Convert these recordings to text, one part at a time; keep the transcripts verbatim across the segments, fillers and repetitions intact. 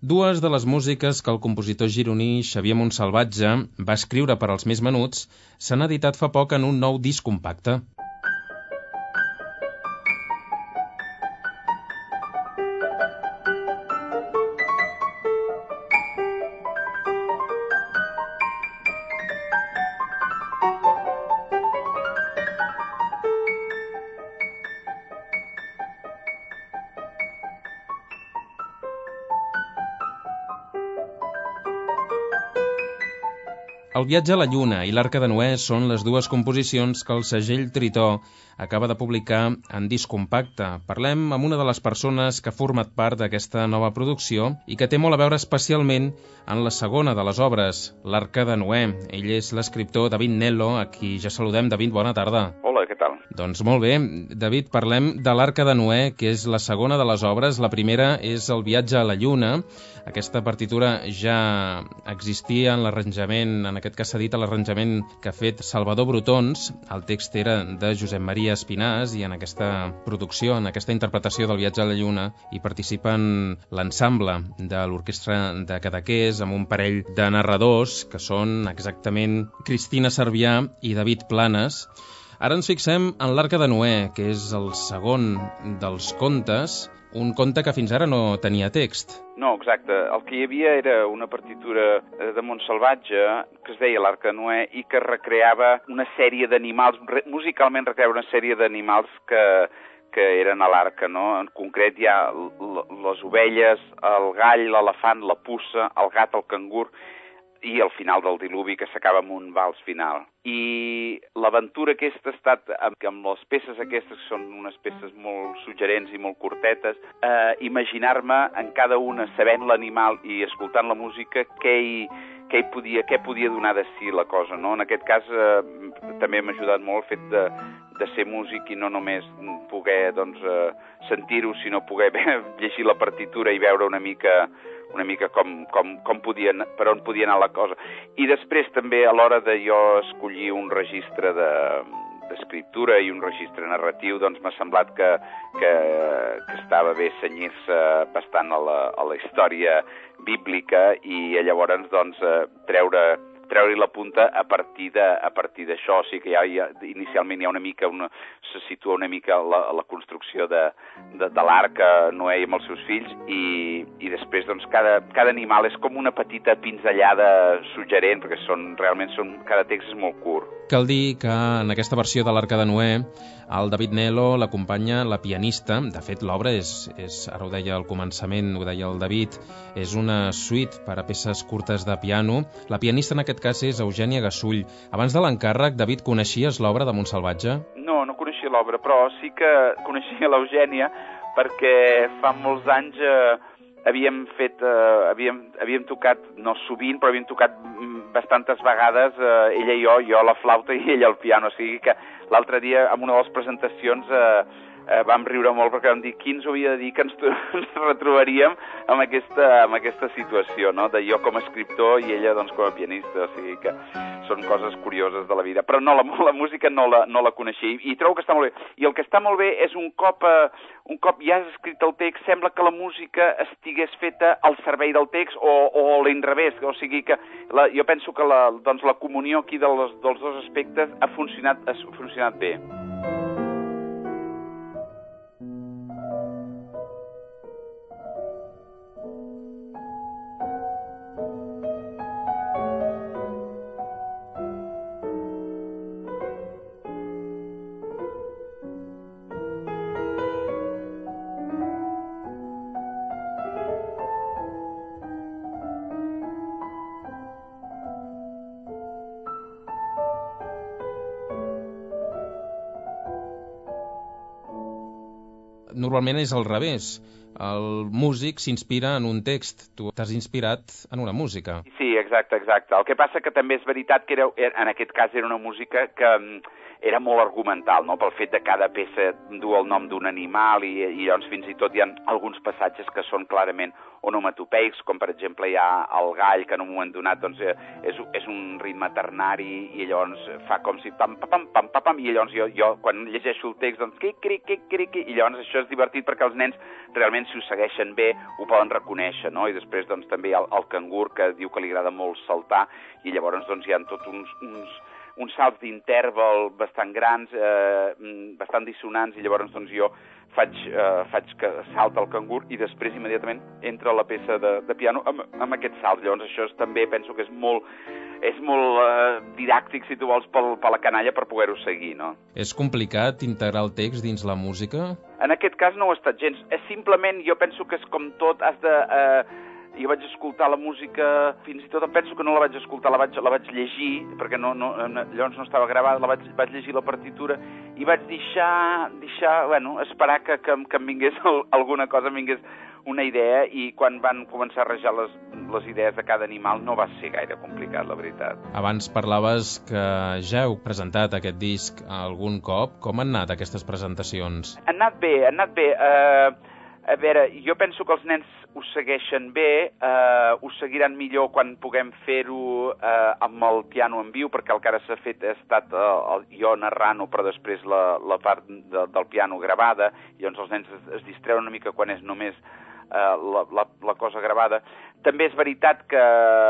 Dues de les músiques que el compositor gironí Xavier Montsalvatge va escriure per als Més Menuts s'han editat fa poc en un nou disc compacte. El viatge a la Lluna i l'Arca de Noè són les dues composicions que el segell Tritó acaba de publicar en disc compacte. Parlem amb una de les persones que ha format part d'aquesta nova producció i que té molt a veure especialment en la segona de les obres, l'Arca de Noè. Ell és l'escriptor David Nello, a qui ja saludem. David, bona tarda. Hola, què tal? Doncs molt bé. David, parlem de l'Arca de Noè, que és la segona de les obres. La primera és el viatge a la Lluna. Aquesta partitura ja existia en l'arranjament, en aquest cas s'ha dit l'arranjament que ha fet Salvador Brotons. El text era de Josep Maria Espinàs i en aquesta producció, en aquesta interpretació del viatge a la Lluna, hi participen l'ensemble de l'Orquestra de Cadaqués amb un parell de narradors que són exactament Cristina Cervià i David Planes. Ara ens fixem en l'Arca de Noè, que és el segon dels contes, un conte que fins ara no tenia text. No, exacte. El que hi havia era una partitura de Montsalvatge que es deia l'Arca de Noè i que recreava una sèrie d'animals, musicalment recreava una sèrie d'animals que, que eren a l'arca, no? En concret hi ha les ovelles, el gall, l'elefant, la puça, el gat, el cangur i el final del diluvi, que s'acaba amb un vals final. I l'aventura aquesta ha estat, amb les peces aquestes, que són unes peces molt suggerents i molt curtetes, eh, imaginar-me en cada una, sabent l'animal i escoltant la música, què hi, què hi podia, què podia donar de si la cosa, no? En aquest cas eh, també m'ha ajudat molt el fet de, de ser músic i no només poder doncs, eh, sentir-ho, sinó poder llegir la partitura i veure una mica una mica com, com, com podia, per on podia anar la cosa. I després també a l'hora de jo escollir un registre de, d'escriptura i un registre narratiu, doncs m'ha semblat que, que, que estava bé cenyir-se bastant a la, a la història bíblica i llavors doncs, treure treure-hi la punta a partir de, a partir d'això. O sigui que ja, ja, inicialment hi ha una mica, una, se situa una mica la, la construcció de, de, de l'arca, Noè amb els seus fills, i, i després doncs, cada, cada animal és com una petita pinzellada suggerent, perquè són, realment són, cada text és molt curt. Cal dir que en aquesta versió de l'Arca de Noè el David Nello l'acompanya la pianista. De fet, l'obra és, és, ara ho deia al començament, ho deia el David, és una suite per a peces curtes de piano. La pianista en aquest cas és Eugènia Gasull. Abans de l'encàrrec, David, coneixies l'obra de Montsalvatge? No, no coneixia l'obra, però sí que coneixia l'Eugènia perquè fa molts anys eh, havíem fet, eh, havíem, havíem tocat, no sovint, però havíem tocat bastantes vegades, eh, ella i jo, jo a la flauta i ella al piano, o sigui que l'altre dia, en una de les presentacions, eh, eh, vam riure molt perquè vam dir qui ens ho havia de dir que ens, ens retrobaríem amb aquesta, amb aquesta situació, no? De jo com a escriptor i ella doncs, com a pianista, o sigui que són coses curioses de la vida. Però no, la, la música no la, no la coneixia i, i trobo que està molt bé. I el que està molt bé és un cop, eh, un cop ja has escrit el text, sembla que la música estigués feta al servei del text o, o a l'inrevés, o sigui que la, jo penso que la, doncs, la comunió aquí dels, dels dos aspectes ha funcionat, ha funcionat bé. Normalment és al revés. El músic s'inspira en un text. Tu t'has inspirat en una música. Sí, exacte, exacte. El que passa que també és veritat que era, en aquest cas era una música que era molt argumental, no?, pel fet de cada peça dur el nom d'un animal i, i llavors fins i tot hi ha alguns passatges que són clarament onomatopeics, com per exemple hi ha el gall, que en un moment donat doncs, és, és un ritme ternari i llavors fa com si pam, pam, pam, pam, pam, i llavors jo, jo quan llegeixo el text, doncs, cric, cric, cric, cric, i llavors això és divertit perquè els nens realment, si ho segueixen bé, ho poden reconèixer, no? I després doncs, també hi ha el, el cangur, que diu que li agrada molt saltar, i llavors doncs, hi ha tots uns, uns, uns salts d'interval bastant grans, eh, bastant dissonants, i llavors doncs, jo faig, eh, faig que salta el cangur i després immediatament entra la peça de, de piano amb, amb aquest salt. Llavors això és, també penso que és molt, és molt eh, didàctic, si tu vols, pel, per la canalla per poder-ho seguir, no? És complicat integrar el text dins la música? En aquest cas no ho ha estat gens. És simplement, jo penso que és com tot, has de... Eh, jo vaig escoltar la música, fins i tot penso que no la vaig escoltar, la vaig, la vaig llegir, perquè no, no, llavors no estava gravada, la vaig, vaig llegir la partitura i vaig deixar, deixar bueno, esperar que, que, que em vingués alguna cosa, em vingués una idea, i quan van començar a rajar les, les idees de cada animal no va ser gaire complicat, la veritat. Abans parlaves que ja heu presentat aquest disc algun cop. Com han anat aquestes presentacions? Han anat bé, han anat bé. Uh, a veure, jo penso que els nens ho segueixen bé, eh, ho seguiran millor quan puguem fer-ho eh, amb el piano en viu, perquè el que ara s'ha fet ha estat eh, jo narrant-ho, però després la, la part de, del piano gravada, i llavors els nens es, es distreuen una mica quan és només eh, la, la, la cosa gravada. També és veritat que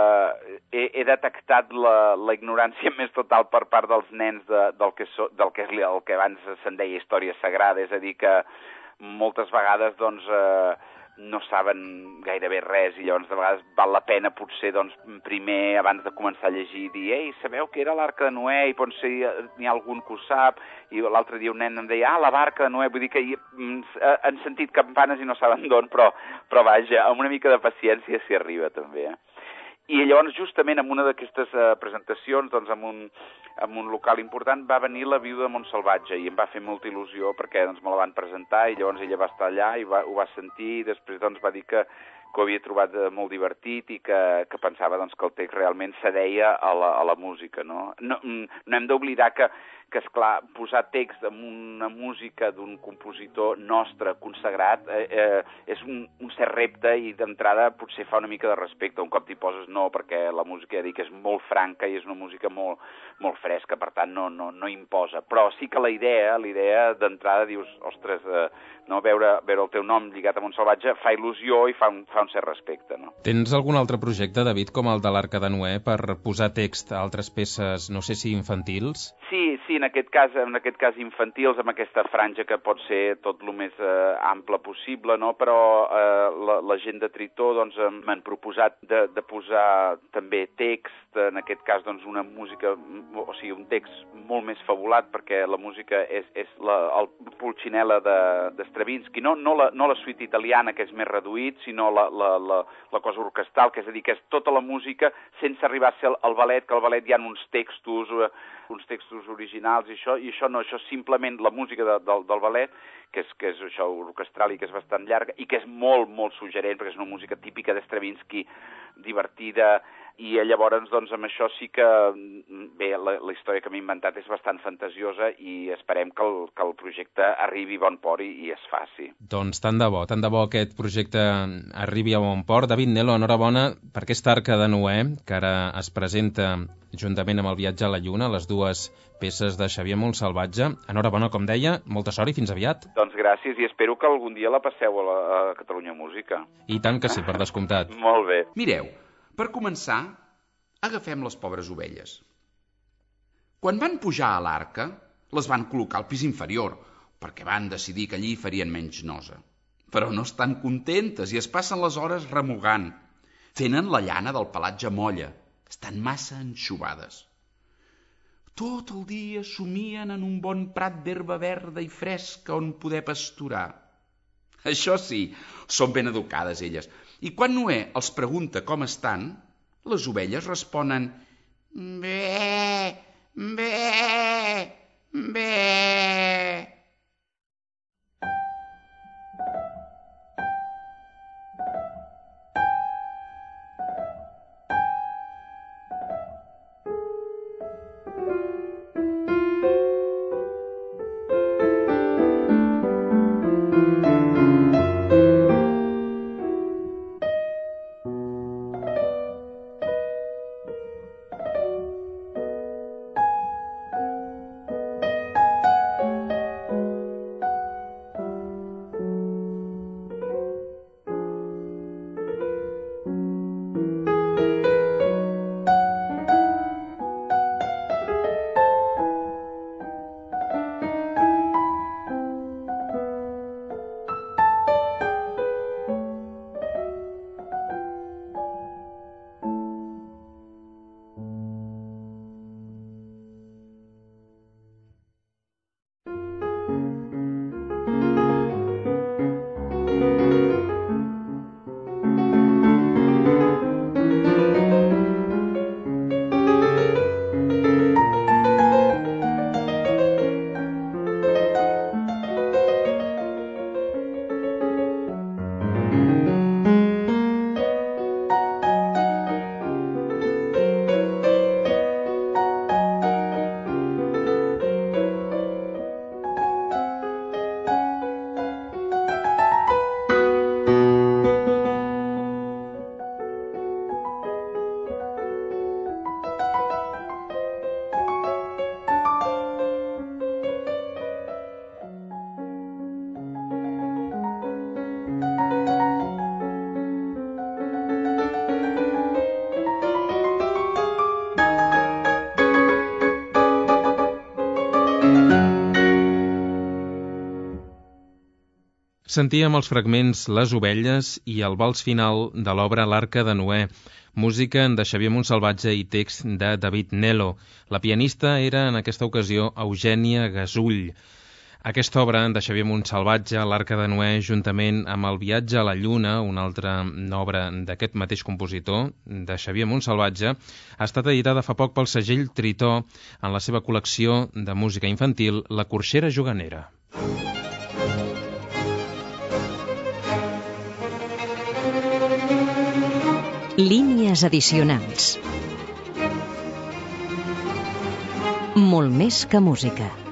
he, he detectat la, la ignorància més total per part dels nens de, del, que so, del que és el que abans se'n deia història sagrada, és a dir, que moltes vegades doncs, eh, no saben gairebé res, i llavors de vegades val la pena potser doncs, primer, abans de començar a llegir, dir «Ei, sabeu que era l'Arca de Noè?» i potser n'hi ha algun que ho sap, i l'altre dia un nen em deia «Ah, la barca de Noè», vull dir que hi, han sentit campanes i no saben d'on, però, però vaja, amb una mica de paciència s'hi arriba també, eh? I llavors, justament, en una d'aquestes uh, presentacions, doncs, en un, en un local important, va venir la viuda de Montsalvatge, i em va fer molta il·lusió perquè doncs, me la van presentar, i llavors ella va estar allà i va, ho va sentir, i després doncs, va dir que, que ho havia trobat molt divertit i que, que pensava doncs, que el text realment s'adeia a la, a la música, no? No, no hem d'oblidar que, que esclar, posar text en una música d'un compositor nostre, consagrat, eh, eh, és un, un cert repte, i d'entrada potser fa una mica de respecte. Un cop t'hi poses no, perquè la música, ja dic, és molt franca i és una música molt, molt fresca, per tant no, no, no imposa. Però sí que la idea, la idea d'entrada dius, ostres, eh, no, veure, veure el teu nom lligat a Montsalvatge fa il·lusió i fa un, fa un cert respecte, no? Tens algun altre projecte, David, com el de l'Arca de Noè, per posar text a altres peces, no sé si infantils? Sí, sí, en aquest cas, en aquest cas infantils, amb aquesta franja que pot ser tot el més eh, ample possible, no? Però eh, la, la gent de Tritó doncs, m'han proposat de, de posar també text, en aquest cas doncs, una música, o sigui, un text molt més fabulat, perquè la música és, és la, el Pulcinella de, de Stravinsky, no, no, la, no la suite italiana, que és més reduït, sinó la, la, la, la cosa orquestral, que és a dir, que és tota la música sense arribar a ser el, el ballet, que al ballet hi ha uns textos, uns textos originals, i això, i això no, això és simplement la música de, del, del ballet, que és, que és això orquestral i que és bastant llarga, i que és molt, molt suggerent, perquè és una música típica de Stravinsky, divertida, i llavors, doncs, amb això sí que, bé, la, la història que m'he inventat és bastant fantasiosa, i esperem que el, que el projecte arribi a bon port i, i es faci. Doncs tant de bo, tant de bo aquest projecte arribi a bon port. David Nel·lo, enhorabona per aquesta Arca de Noè, que ara es presenta juntament amb el Viatge a la Lluna, les dues peces de Xavier Montsalvatge. Enhorabona, com deia, molta sort i fins aviat. Doncs gràcies, i espero que algun dia la passeu a, la, a Catalunya Música. I tant que sí, per descomptat. Molt bé. Mireu, per començar, agafem les pobres ovelles. Quan van pujar a l'arca, les van col·locar al pis inferior, perquè van decidir que allí farien menys nosa. Però no estan contentes i es passen les hores remugant. Tenen la llana del pelatge molla. Estan massa anxovades. Tot el dia somien en un bon prat d'herba verda i fresca on poder pasturar. Això sí, són ben educades elles. I quan Noè els pregunta com estan, les ovelles responen «Bé, bé, bé». Sentíem els fragments Les ovelles i el vals final de l'obra L'Arca de Noè, música de Xavier Montsalvatge i text de David Nello. La pianista era en aquesta ocasió Eugènia Gasull. Aquesta obra de Xavier Montsalvatge, L'Arca de Noè, juntament amb El viatge a la lluna, una altra obra d'aquest mateix compositor, de Xavier Montsalvatge, ha estat editada fa poc pel segell Tritó en la seva col·lecció de música infantil La Corxera Juganera. Línies addicionals. Molt més que música.